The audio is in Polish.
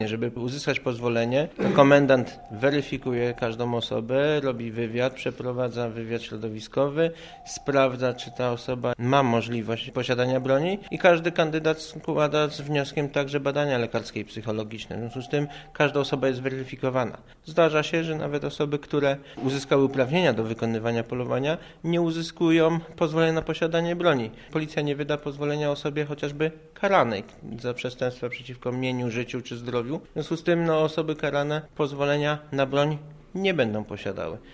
Żeby uzyskać pozwolenie, to komendant weryfikuje każdą osobę, robi wywiad, przeprowadza wywiad środowiskowy, sprawdza, czy ta osoba ma możliwość posiadania broni i każdy kandydat składa z wnioskiem także badania lekarskie i psychologiczne. W związku z tym każda osoba jest weryfikowana. Zdarza się, że nawet osoby, które uzyskały uprawnienia do wykonywania polowania, nie uzyskują pozwolenia na posiadanie broni. Policja nie wyda pozwolenia osobie chociażby karanej za przestępstwa przeciwko mieniu, życiu czy zdrowiu. W związku z tym osoby karane pozwolenia na broń nie będą posiadały.